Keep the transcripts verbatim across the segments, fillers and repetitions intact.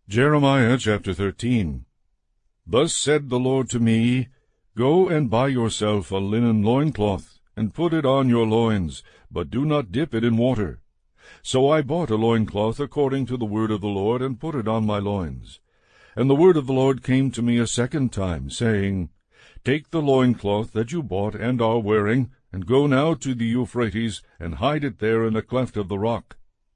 Jeremiah chapter thirteen. Thus said the Lord to me, Go and buy yourself a linen loincloth, and put it on your loins, but do not dip it in water. So I bought a loincloth according to the word of the Lord, and put it on my loins. And the word of the Lord came to me a second time, saying, Take the loincloth that you bought and are wearing, and go now to the Euphrates, and hide it there in a cleft of the rock.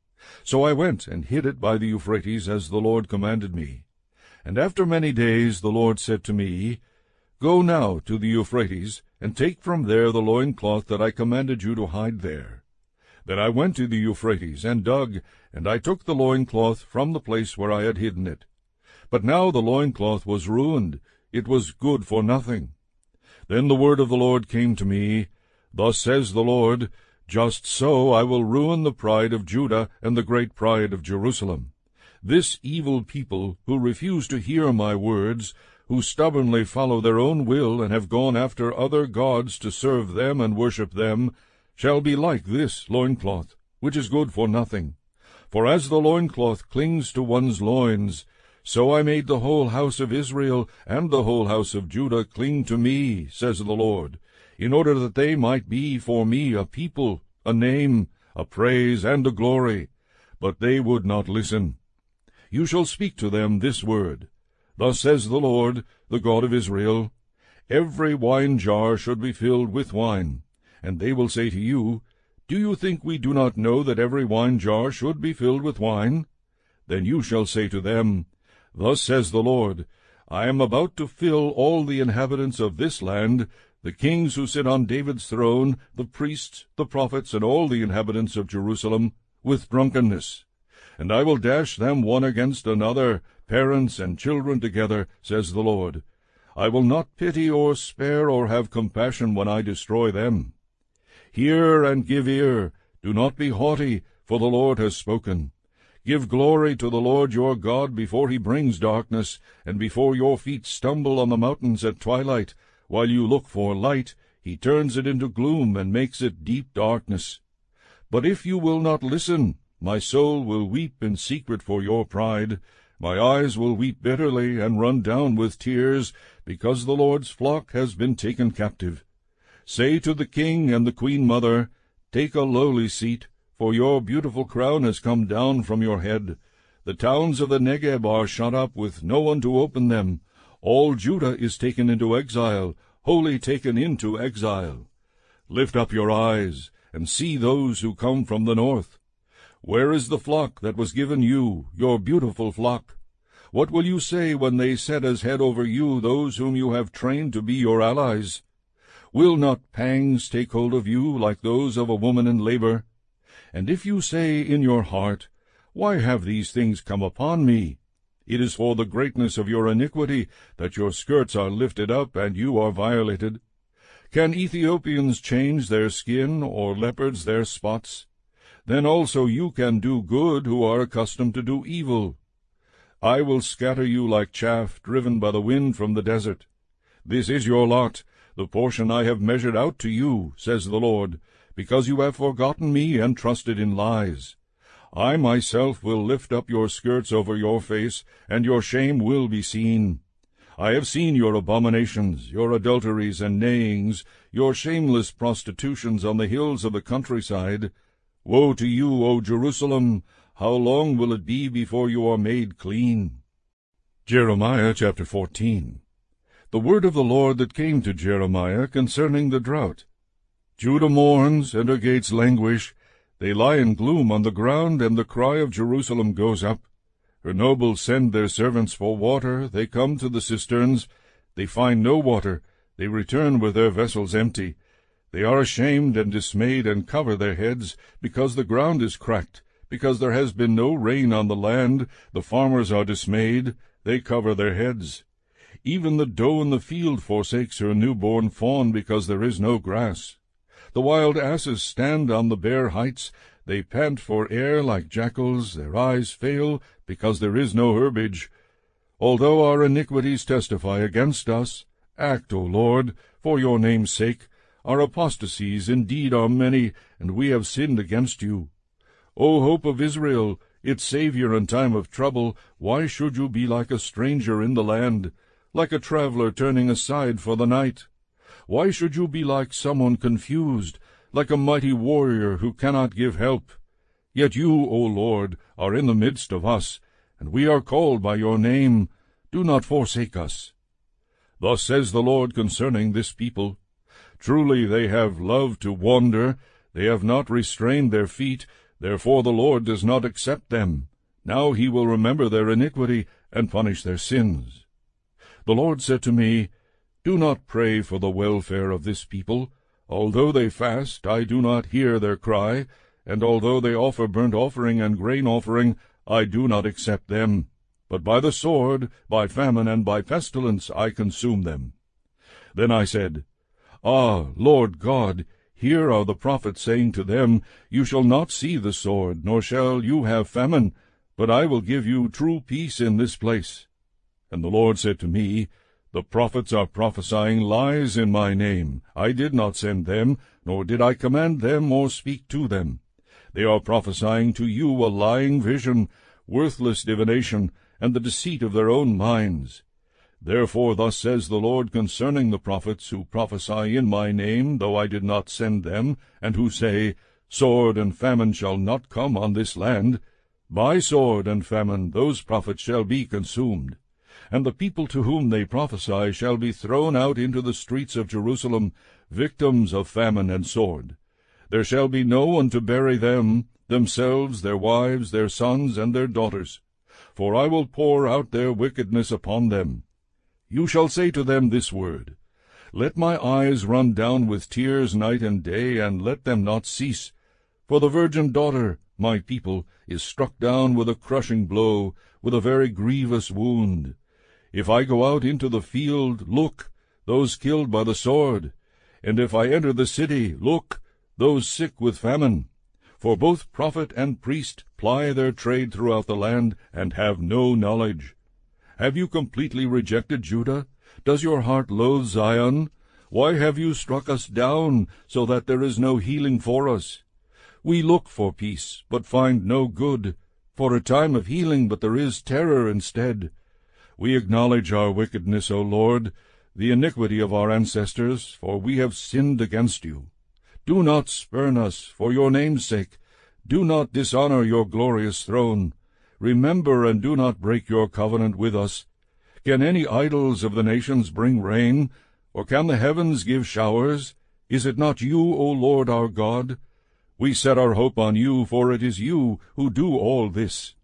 So I went and hid it by the Euphrates, as the Lord commanded me. And after many days the Lord said to me, Go now to the Euphrates, and take from there the loincloth that I commanded you to hide there. Then I went to the Euphrates, and dug, and I took the loincloth from the place where I had hidden it. But now the loincloth was ruined, it was good for nothing. Then the word of the Lord came to me, Thus says the Lord, Just so I will ruin the pride of Judah and the great pride of Jerusalem. This evil people, who refuse to hear my words, who stubbornly follow their own will, and have gone after other gods to serve them and worship them, shall be like this loincloth, which is good for nothing. For as the loincloth clings to one's loins, so I made the whole house of Israel and the whole house of Judah cling to me, says the Lord, in order that they might be for me a people, a name, a praise, and a glory. But they would not listen. You shall speak to them this word. Thus says the Lord, the God of Israel, Every wine jar should be filled with wine. And they will say to you, Do you think we do not know that every wine jar should be filled with wine? Then you shall say to them, Thus says the Lord, I am about to fill all the inhabitants of this land, the kings who sit on David's throne, the priests, the prophets, and all the inhabitants of Jerusalem, with drunkenness. And I will dash them one against another, parents and children together, says the Lord. I will not pity or spare or have compassion when I destroy them. Hear and give ear, do not be haughty, for the Lord has spoken. Give glory to the Lord your God before he brings darkness, and before your feet stumble on the mountains at twilight. While you look for light, he turns it into gloom and makes it deep darkness. But if you will not listen, my soul will weep in secret for your pride. My eyes will weep bitterly and run down with tears, because the Lord's flock has been taken captive. Say to the king and the queen mother, Take a lowly seat, for your beautiful crown has come down from your head. The towns of the Negeb are shut up with no one to open them. All Judah is taken into exile, wholly taken into exile. Lift up your eyes, and see those who come from the north. Where is the flock that was given you, your beautiful flock? What will you say when they set as head over you those whom you have trained to be your allies? Will not pangs take hold of you like those of a woman in labor? And if you say in your heart, Why have these things come upon me? It is for the greatness of your iniquity that your skirts are lifted up and you are violated. Can Ethiopians change their skin, or leopards their spots? Then also you can do good who are accustomed to do evil. I will scatter you like chaff driven by the wind from the desert. This is your lot, the portion I have measured out to you, says the Lord, because you have forgotten me and trusted in lies. I myself will lift up your skirts over your face, and your shame will be seen. I have seen your abominations, your adulteries and neighings, your shameless prostitutions on the hills of the countryside. Woe to you, O Jerusalem! How long will it be before you are made clean? Jeremiah chapter fourteen. The word of the Lord that came to Jeremiah concerning the drought. Judah mourns, and her gates languish. They lie in gloom on the ground, and the cry of Jerusalem goes up. Her nobles send their servants for water. They come to the cisterns. They find no water. They return with their vessels empty. They are ashamed and dismayed, and cover their heads, because the ground is cracked, because there has been no rain on the land. The farmers are dismayed. They cover their heads. Even the doe in the field forsakes her newborn fawn, because there is no grass. The wild asses stand on the bare heights. They pant for air like jackals. Their eyes fail, because there is no herbage. Although our iniquities testify against us, act, O Lord, for your name's sake. Our apostasies indeed are many, and we have sinned against you. O hope of Israel, its Savior in time of trouble, why should you be like a stranger in the land, like a traveler turning aside for the night? Why should you be like someone confused, like a mighty warrior who cannot give help? Yet you, O Lord, are in the midst of us, and we are called by your name. Do not forsake us. Thus says the Lord concerning this people, Truly they have loved to wander, they have not restrained their feet, therefore the Lord does not accept them. Now he will remember their iniquity, and punish their sins. The Lord said to me, Do not pray for the welfare of this people. Although they fast, I do not hear their cry, and although they offer burnt offering and grain offering, I do not accept them. But by the sword, by famine, and by pestilence I consume them. Then I said, Ah, Lord God, here are the prophets saying to them, You shall not see the sword, nor shall you have famine, but I will give you true peace in this place. And the Lord said to me, The prophets are prophesying lies in my name. I did not send them, nor did I command them or speak to them. They are prophesying to you a lying vision, worthless divination, and the deceit of their own minds. Therefore thus says the Lord concerning the prophets who prophesy in my name, though I did not send them, and who say, Sword and famine shall not come on this land. By sword and famine those prophets shall be consumed. And the people to whom they prophesy shall be thrown out into the streets of Jerusalem, victims of famine and sword. There shall be no one to bury them, themselves, their wives, their sons, and their daughters. For I will pour out their wickedness upon them. You shall say to them this word, Let my eyes run down with tears night and day, and let them not cease. For the virgin daughter, my people, is struck down with a crushing blow, with a very grievous wound. If I go out into the field, look, those killed by the sword. And if I enter the city, look, those sick with famine. For both prophet and priest ply their trade throughout the land, and have no knowledge. Have you completely rejected Judah? Does your heart loathe Zion? Why have you struck us down, so that there is no healing for us? We look for peace, but find no good, for a time of healing, but there is terror instead. We acknowledge our wickedness, O Lord, the iniquity of our ancestors, for we have sinned against you. Do not spurn us, for your name's sake. Do not dishonor your glorious throne. Remember and do not break your covenant with us. Can any idols of the nations bring rain, or can the heavens give showers? Is it not you, O Lord our God? We set our hope on you, for it is you who do all this.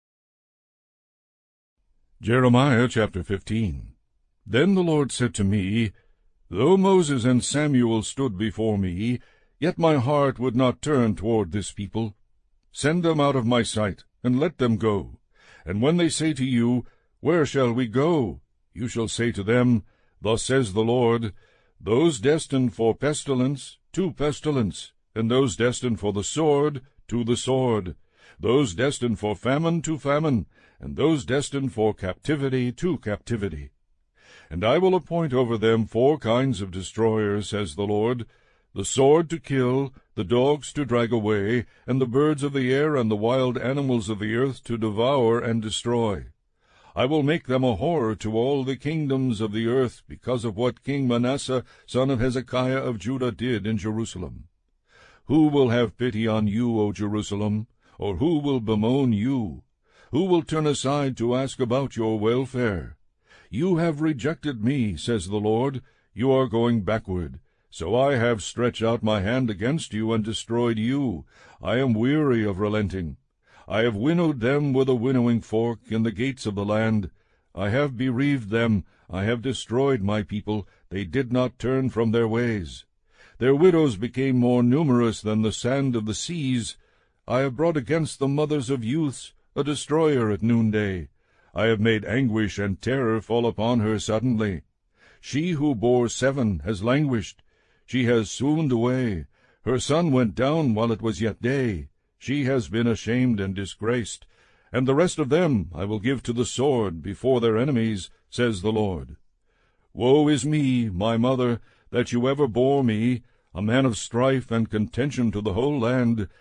Jeremiah chapter fifteen. Then the Lord said to me, Though Moses and Samuel stood before me, yet my heart would not turn toward this people. Send them out of my sight, and let them go. And when they say to you, Where shall we go? You shall say to them, Thus says the Lord, Those destined for pestilence, to pestilence, and those destined for the sword, to the sword, those destined for famine, to famine, and those destined for captivity, to captivity. And I will appoint over them four kinds of destroyers, says the Lord, the sword to kill, the dogs to drag away, and the birds of the air and the wild animals of the earth to devour and destroy. I will make them a horror to all the kingdoms of the earth, because of what King Manasseh, son of Hezekiah of Judah, did in Jerusalem. Who will have pity on you, O Jerusalem? Or who will bemoan you? Who will turn aside to ask about your welfare? You have rejected me, says the Lord. You are going backward. So I have stretched out my hand against you and destroyed you. I am weary of relenting. I have winnowed them with a winnowing fork in the gates of the land. I have bereaved them. I have destroyed my people. They did not turn from their ways. Their widows became more numerous than the sand of the seas. I have brought against the mothers of youths a destroyer at noonday. I have made anguish and terror fall upon her suddenly. She who bore seven has languished. She has swooned away. Her son went down while it was yet day. She has been ashamed and disgraced. And the rest of them I will give to the sword before their enemies, says the Lord. Woe is me, my mother, that you ever bore me, a man of strife and contention to the whole land.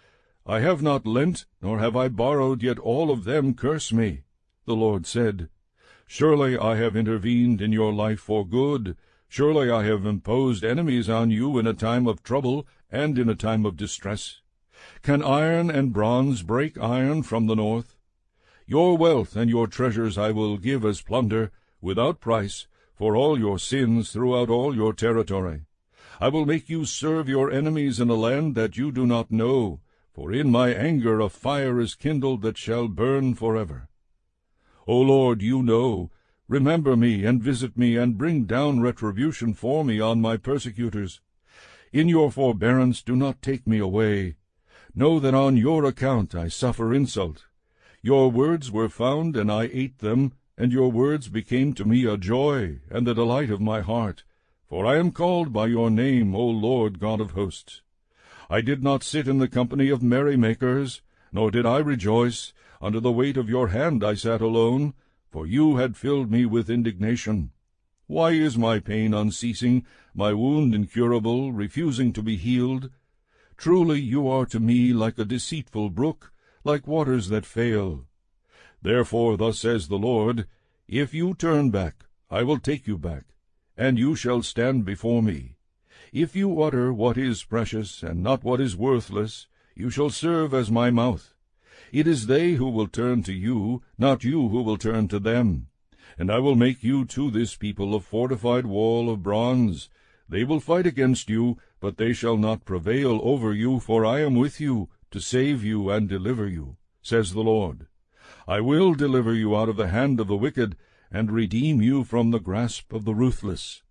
I have not lent, nor have I borrowed, yet all of them curse me. The Lord said, Surely I have intervened in your life for good. Surely I have imposed enemies on you in a time of trouble and in a time of distress. Can iron and bronze break iron from the north? Your wealth and your treasures I will give as plunder, without price, for all your sins throughout all your territory. I will make you serve your enemies in a land that you do not know, for in my anger a fire is kindled that shall burn forever. O Lord, you know, remember me, and visit me, and bring down retribution for me on my persecutors. In your forbearance do not take me away. Know that on your account I suffer insult. Your words were found, and I ate them, and your words became to me a joy, and the delight of my heart. For I am called by your name, O Lord God of hosts. I did not sit in the company of merrymakers, nor did I rejoice. Under the weight of your hand I sat alone, for you had filled me with indignation. Why is my pain unceasing, my wound incurable, refusing to be healed? Truly you are to me like a deceitful brook, like waters that fail. Therefore thus says the Lord, If you turn back, I will take you back, and you shall stand before me. If you utter what is precious, and not what is worthless, you shall serve as my mouth. It is they who will turn to you, not you who will turn to them. And I will make you to this people a fortified wall of bronze. They will fight against you, but they shall not prevail over you, for I am with you, to save you and deliver you, says the Lord. I will deliver you out of the hand of the wicked, and redeem you from the grasp of the ruthless.